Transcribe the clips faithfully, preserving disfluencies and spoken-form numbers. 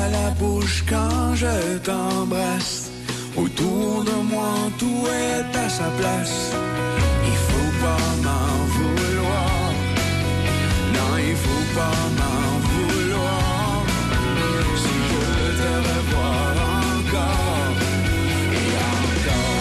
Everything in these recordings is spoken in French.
à la bouche quand je t'embrasse. Autour de moi, tout est à sa place. Il faut pas m'en vouloir. Non, il faut pas m'en vouloir. Si je veux te revoir encore et encore.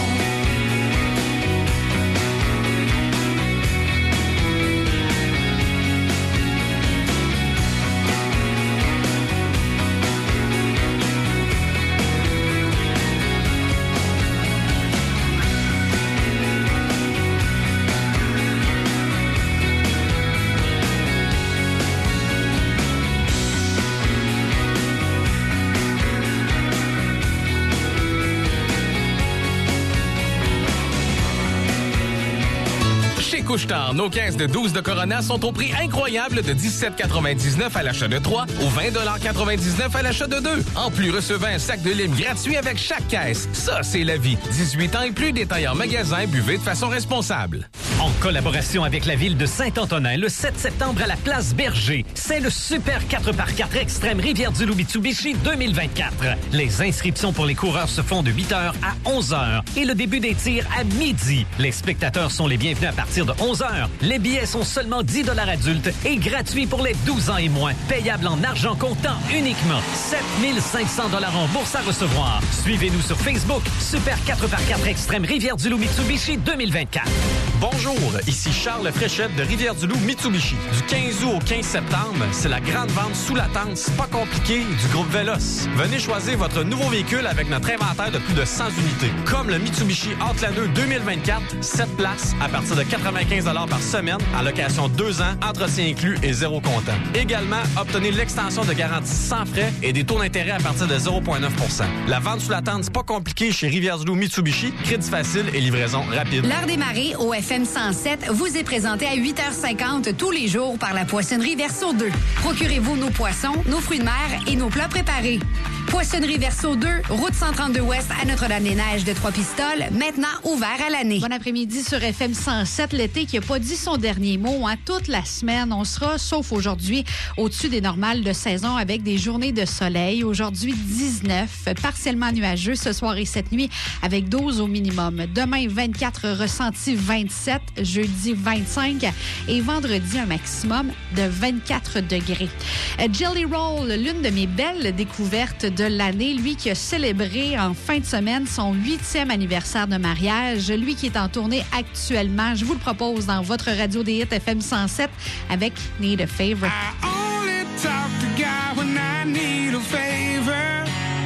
Couche-Tard, nos caisses de douze de Corona sont au prix incroyable de dix-sept quatre-vingt-dix-neuf à l'achat de trois ou vingt quatre-vingt-dix-neuf à l'achat de deux. En plus, recevez un sac de lime gratuit avec chaque caisse. Ça, c'est la vie. dix-huit ans et plus, détail en magasin, buvez de façon responsable. En collaboration avec la ville de Saint-Antonin, le sept septembre à la place Berger, c'est le Super quatre par quatre Extrême Rivière-du-Loup Mitsubishi deux mille vingt-quatre. Les inscriptions pour les coureurs se font de huit heures à onze heures et le début des tirs à midi. Les spectateurs sont les bienvenus à partir de onze heures. Les billets sont seulement dix dollars adultes et gratuits pour les douze ans et moins. Payable en argent comptant uniquement. sept mille cinq cents dollars en bourse à recevoir. Suivez-nous sur Facebook. Super quatre par quatre Extrême Rivière-du-Loup Mitsubishi deux mille vingt-quatre. Bonjour, ici Charles Fréchette de Rivière-du-Loup Mitsubishi. Du quinze août au quinze septembre, c'est la grande vente sous la tente C'est pas compliqué du groupe Vélos. Venez choisir votre nouveau véhicule avec notre inventaire de plus de cent unités. Comme le Mitsubishi Outlander deux mille vingt-quatre, sept places à partir de quatre-vingt-quinze dollars par semaine, en location deux ans, entretien inclus et zéro comptant. Également, obtenez l'extension de garantie sans frais et des taux d'intérêt à partir de zéro virgule neuf pour cent. La vente sous la tente C'est pas compliqué chez Rivière-du-Loup Mitsubishi, crédit facile et livraison rapide. L'heure des marées au F M cent sept vous est présentée à huit heures cinquante tous les jours par la Poissonnerie Verso deux. Procurez-vous nos poissons, nos fruits de mer et nos plats préparés. Poissonnerie Verso deux, route cent trente-deux Ouest à Notre-Dame-des-Neiges de Trois-Pistoles, maintenant ouvert à l'année. Bon après-midi sur F M cent sept, l'été qui n'a pas dit son dernier mot. Hein. Toute la semaine, on sera, sauf aujourd'hui, au-dessus des normales de saison avec des journées de soleil. Aujourd'hui, dix-neuf, partiellement nuageux ce soir et cette nuit avec douze au minimum. Demain, vingt-quatre, ressenti vingt-sept, jeudi vingt-cinq et vendredi, un maximum de vingt-quatre degrés. Jelly Roll, l'une de mes belles découvertes de l'année, lui qui a célébré en fin de semaine son huitième anniversaire de mariage, lui qui est en tournée actuellement. Je vous le propose dans votre radio des hits F M cent sept avec Need a Favor. I only talk to God when I need a favor,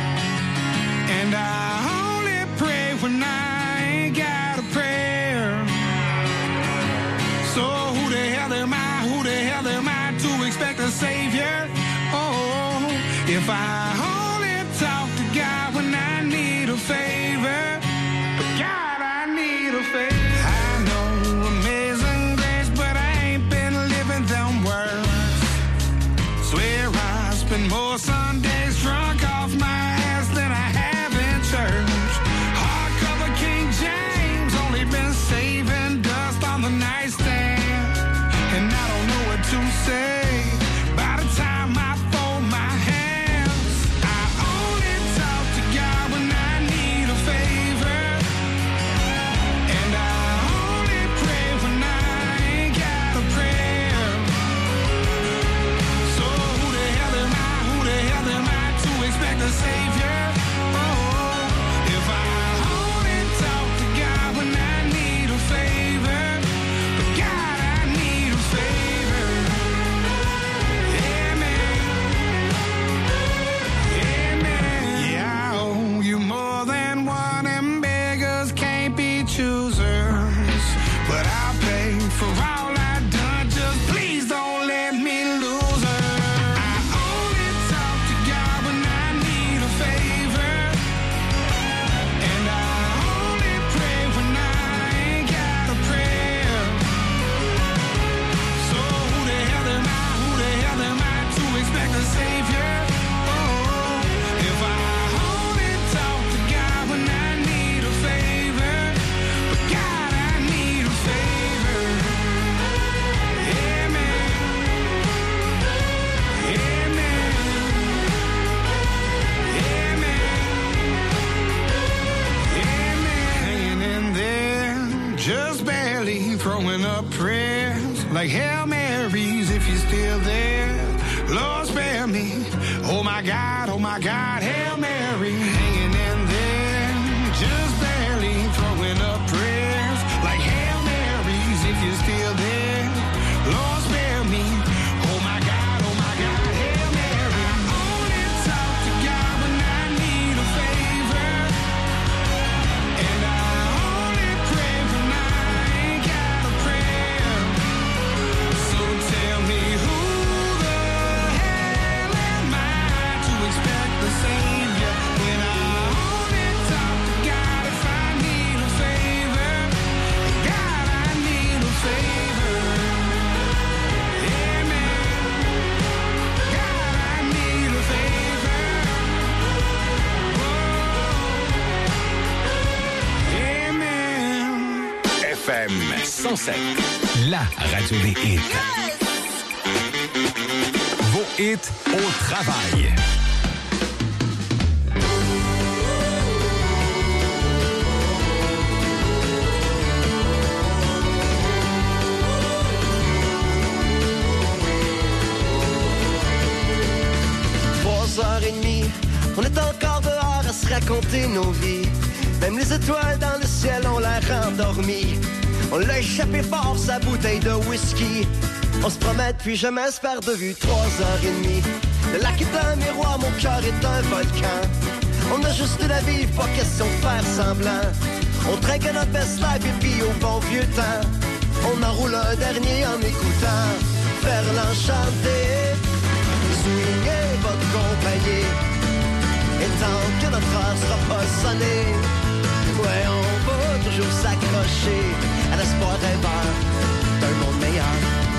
and I only pray when I ain't got a prayer. So who the hell am I, who the hell am I to expect a savior? Oh, if I only talk to God when I need a favor, but God, I need a favor. I know amazing grace, but I ain't been living them words. Swear I spend more Sundays drunk off my ass than I have in church. Hardcover King James, only been saving dust on the nightstand, and I don't know what to say. By the time I fold my hands, I only talk to God when I need a favor, and I only pray when I ain't got a prayer. So who the hell am I, who the hell am I to expect a savior? throwing up prayers like Hail Marys if you're still there. Lord, spare me. Oh my God, oh my God, Hail Mary, hanging in there, just barely throwing up prayers like Hail Marys if you're still there. Lord, spare me. Oh my God, oh my God, Hail Mary. I only talk to God when I need a favor, and I only pray when I ain't got a prayer. So tell me who the hell am I to expect the Savior when I only talk to God if I need a favor? God, I need a favor. Amen. God, I need a favor. Oh. Amen. F M cent sept, la radio des hits. Vos hits au travail. Trois heures et demie, on est encore dehors à se raconter nos vies. Même les étoiles dans le ciel ont l'air endormies. On l'a échappé fort, sa bouteille de whisky. On se promet puis jamais se perd de vue. Trois heures et demie, le lac est un miroir, mon cœur est un volcan. On a juste de la vivre, pas question de faire semblant. On trinque notre best life et puis au bon vieux temps, on en roule un dernier en écoutant faire l'enchanter. Swingez votre compagnie, et tant que notre heure sera pas sonnée, ouais, on va toujours s'accrocher à l'espoir rêveur d'un monde meilleur.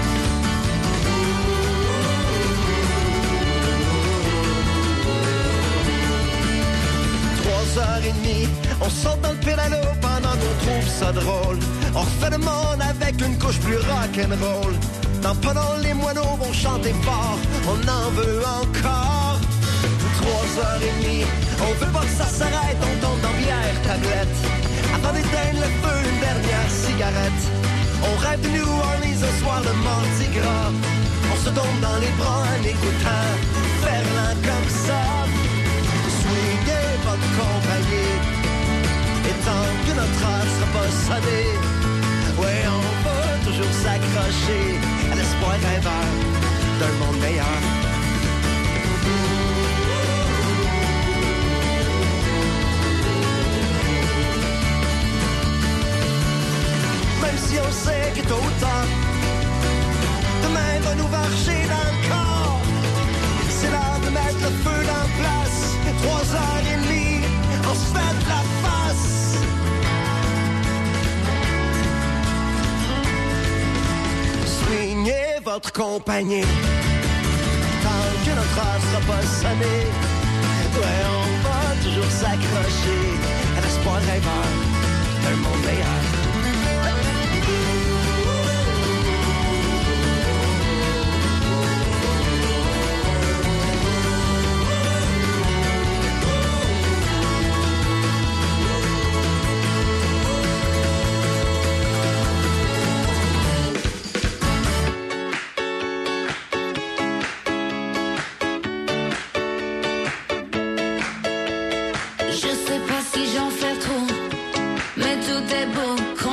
Trois heures et demie, on saute dans le pédalo pendant qu'on trouve ça drôle. On refait le monde avec une couche plus rock'n'roll. Dans pendant les moineaux vont chanter fort, on en veut encore. Trois heures et demie, on veut pas que ça s'arrête, on tombe dans bière, tablette. Avant d'éteindre le feu, une dernière cigarette. On rêve de New Orleans ce soir, le mardi gras. On se tombe dans les bras en écoutant Ferland comme ça. Swingez votre compagnie, et tant que notre heure sera pas sonnée, ouais, on va toujours s'accrocher à l'espoir rêveur d'un monde meilleur. Même si on sait que tôt ou tard, demain va nous varger dans le corps, c'est l'heure de mettre le feu dans place. Trois heures et demie, on se fait de la face. Swingez votre compagnie, tant que notre heure sera pas sonnée, ouais, on va toujours s'accrocher à l'espoir rêveur d'un monde meilleur. Je sais pas si j'en fais trop, mais tout est beau.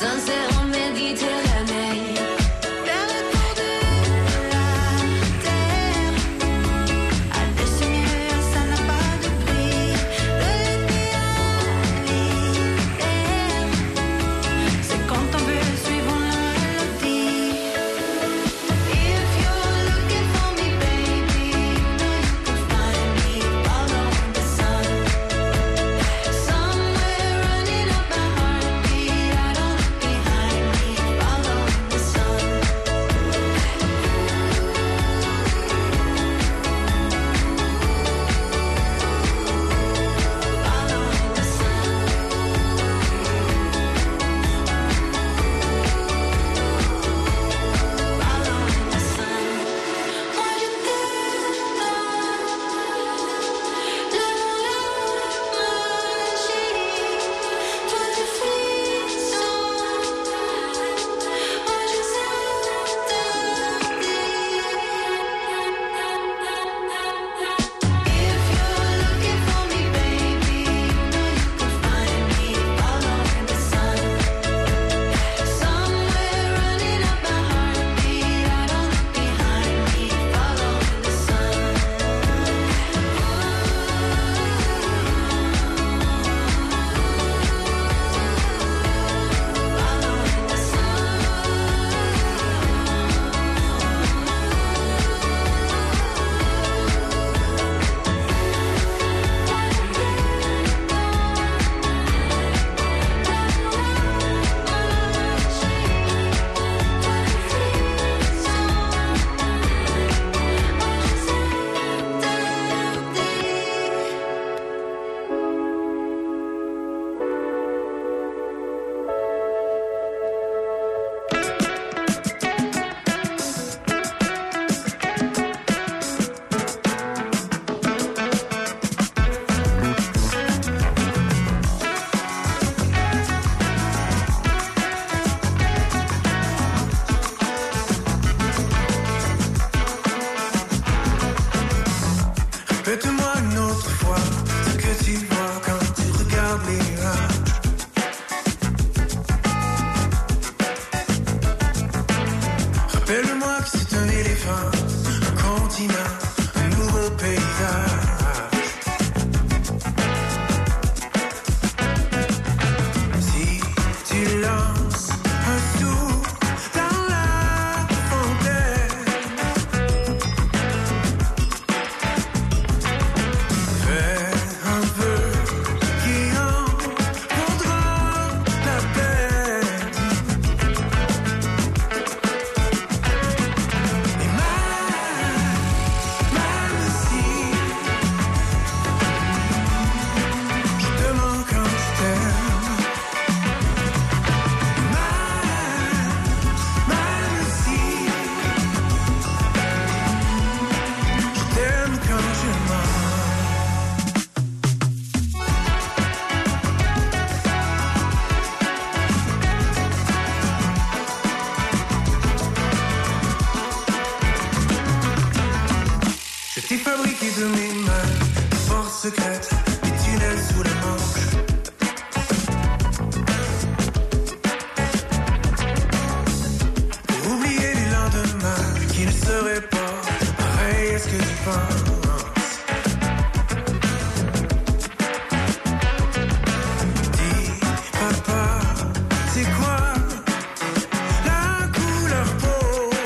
sincère en Méditerranée. Vers le tour de la terre, à des mieux, ça n'a pas de prix. De l'été à l'hiver, c'est quand on veut suivre la mélodie. If you're looking for me, baby, you know you can find me. Follow the sun. Somewhere running up my heartbeat, I don't look behind me. Follow the sun. Follow the sun. Follow the sun. Moi je t'aime, le monde magie. Toi tu frissons, moi je If you're looking for me, baby, you know you can find me. Follow the sun. Somewhere running up my heartbeat, I don't look behind me. Follow the sun. Follow the Répète-moi une autre fois ce que tu vois quand tu regardes les nuages. Rappelle-moi que c'est un éléphant, un continent, un nouveau paysage. Si tu lances un sou dans la fontaine, fais un vœu qui en vaudra la peine. Et même, même si je te manque quand je t'aime, même, même si je t'aime quand je mens. Je t'ai fabriqué de mes mains des portes secrètes, des tunnels sous la Manche. Pour oublier les lendemains qui ne seraient pas pareils à ce que tu penses. Dis, papa, c'est quoi la couleur peau?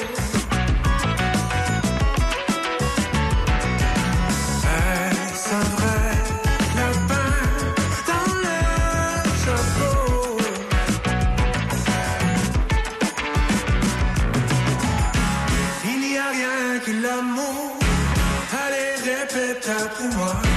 Est-ce un vrai lapin dans le chapeau? Il n'y a rien que l'amour. Allez, répète après moi.